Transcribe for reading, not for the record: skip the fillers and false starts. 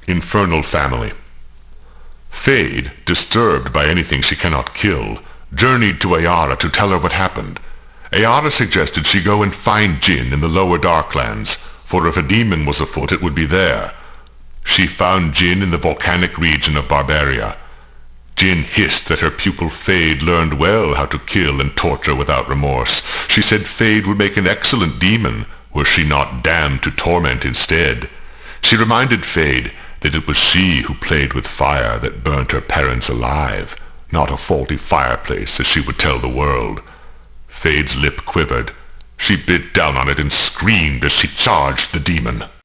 Infernal Family. Fade, disturbed by anything she cannot kill, journeyed to Ayara to tell her what happened. Ayara suggested she go and find Jinn in the lower Darklands, for if a demon was afoot it would be there. She found Jinn in the volcanic region of Barbaria. Jinn hissed that her pupil Fade learned well how to kill and torture without remorse. She said Fade would make an excellent demon, were she not damned to torment instead. She reminded Fade that it was she who played with fire that burnt her parents alive, not a faulty fireplace, as she would tell the world. Fade's lip quivered. She bit down on it and screamed as she charged the demon.